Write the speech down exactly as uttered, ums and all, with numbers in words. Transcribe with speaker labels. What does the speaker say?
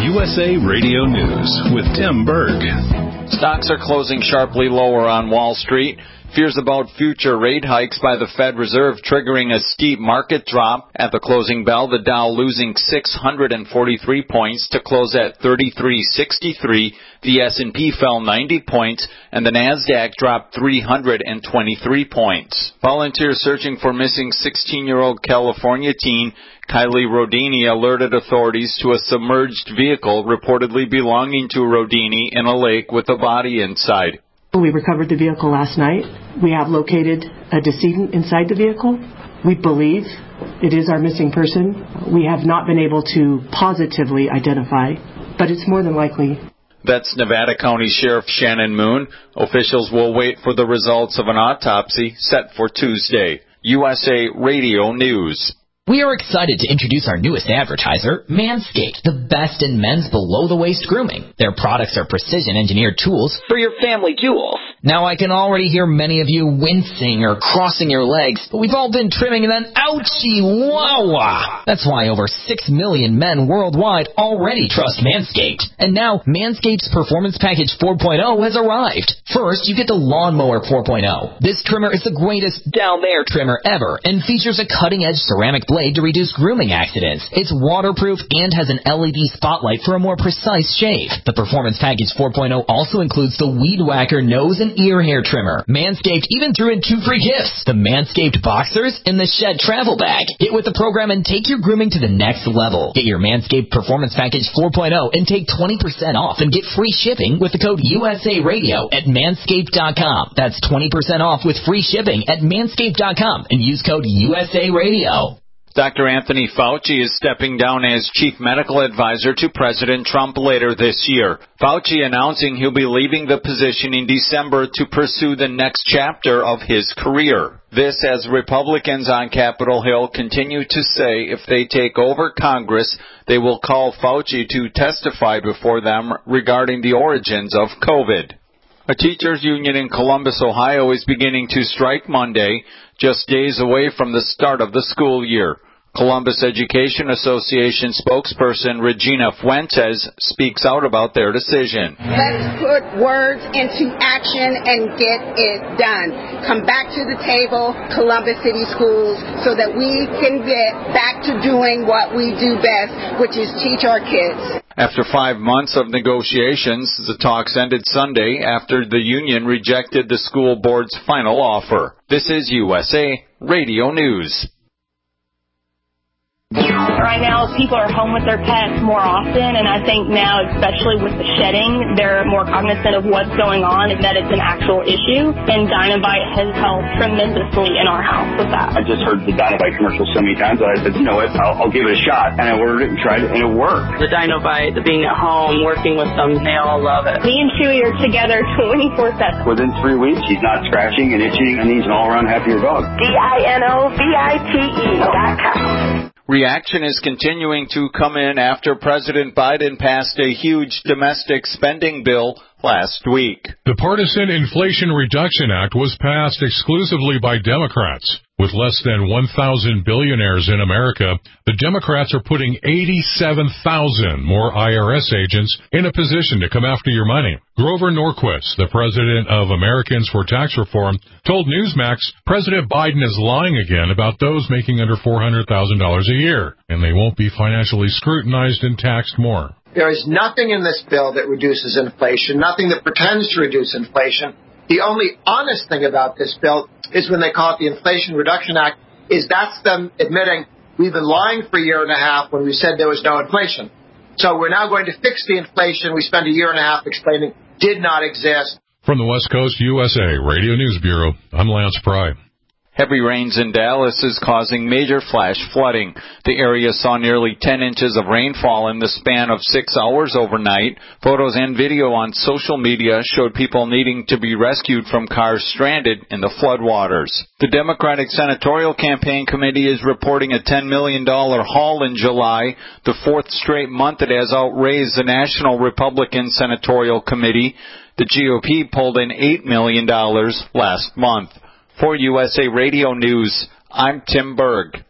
Speaker 1: U S A Radio News with Tim Berg.
Speaker 2: Stocks are closing sharply lower on Wall Street. Fears about future rate hikes by the Fed Reserve triggering a steep market drop. At the closing bell, the Dow losing six hundred forty-three points to close at thirty-three sixty-three. The S and P fell ninety points, and the NASDAQ dropped three hundred twenty-three points. Volunteers searching for missing sixteen-year-old California teen Kylie Rodini alerted authorities to a submerged vehicle reportedly belonging to Rodini in a lake with a body inside.
Speaker 3: We recovered the vehicle last night. We have located a decedent inside the vehicle. We believe it is our missing person. We have not been able to positively identify, but it's more than likely.
Speaker 2: That's Nevada County Sheriff Shannon Moon. Officials will wait for the results of an autopsy set for Tuesday. U S A Radio News.
Speaker 4: We are excited to introduce our newest advertiser, Manscaped, the best in men's below-the-waist grooming. Their products are precision-engineered tools for your family jewels. Now, I can already hear many of you wincing or crossing your legs, but we've all been trimming and then ouchie, wah-wah. That's why over six million men worldwide already trust Manscaped. And now, Manscaped's Performance Package four point oh has arrived. First, you get the Lawnmower four point oh. This trimmer is the greatest down-there trimmer ever and features a cutting-edge ceramic blade to reduce grooming accidents. It's waterproof and has an L E D spotlight for a more precise shave. The Performance Package four point oh also includes the Weed Whacker nose and ear hair trimmer. Manscaped even threw in two free gifts, the Manscaped Boxers and the Shed Travel Bag. Get with the program and take your grooming to the next level. Get your Manscaped Performance Package four point oh and take twenty percent off and get free shipping with the code U S A Radio at manscaped dot com. That's twenty percent off with free shipping at manscaped dot com and use code U S A Radio.
Speaker 2: Doctor Anthony Fauci is stepping down as chief medical advisor to President Trump later this year. Fauci announcing he'll be leaving the position in December to pursue the next chapter of his career. This as Republicans on Capitol Hill continue to say if they take over Congress, they will call Fauci to testify before them regarding the origins of COVID. A teachers' union in Columbus, Ohio is beginning to strike Monday, just days away from the start of the school year. Columbus Education Association spokesperson Regina Fuentes speaks out about their decision.
Speaker 5: Let's put words into action and get it done. Come back to the table, Columbus City Schools, so that we can get back to doing what we do best, which is teach our kids.
Speaker 2: After five months of negotiations, the talks ended Sunday after the union rejected the school board's final offer. This is U S A Radio News.
Speaker 6: Right now, people are home with their pets more often, and I think now, especially with the shedding, they're more cognizant of what's going on and that it's an actual issue, and Dinovite has helped tremendously in our house with that.
Speaker 7: I just heard the Dinovite commercial so many times that I said, you know what, I'll, I'll give it a shot, and I ordered it and tried it, and it worked.
Speaker 8: The Dinovite, the being at home, working with them, they all love it.
Speaker 6: Me and Chewy are together twenty-four seven.
Speaker 7: Within three weeks, he's not scratching and itching, and he's an all-around happier dog.
Speaker 9: D I N O V I T E dot com.
Speaker 2: Reaction is continuing to come in after President Biden passed a huge domestic spending bill last week.
Speaker 10: The Partisan Inflation Reduction Act was passed exclusively by Democrats. With less than one thousand billionaires in America, the Democrats are putting eighty-seven thousand more I R S agents in a position to come after your money. Grover Norquist, the president of Americans for Tax Reform, told Newsmax President Biden is lying again about those making under four hundred thousand dollars a year, and they won't be financially scrutinized and taxed more.
Speaker 11: There is nothing in this bill that reduces inflation, nothing that pretends to reduce inflation. The only honest thing about this bill is when they call it the Inflation Reduction Act, is that's them admitting we've been lying for a year and a half when we said there was no inflation. So we're now going to fix the inflation we spent a year and a half explaining did not exist.
Speaker 10: From the West Coast U S A Radio News Bureau, I'm Lance Pry.
Speaker 2: Heavy rains in Dallas is causing major flash flooding. The area saw nearly ten inches of rainfall in the span of six hours overnight. Photos and video on social media showed people needing to be rescued from cars stranded in the floodwaters. The Democratic Senatorial Campaign Committee is reporting a ten million dollars haul in July, the fourth straight month it has outraised the National Republican Senatorial Committee. The G O P pulled in eight million dollars last month. For U S A Radio News, I'm Tim Berg.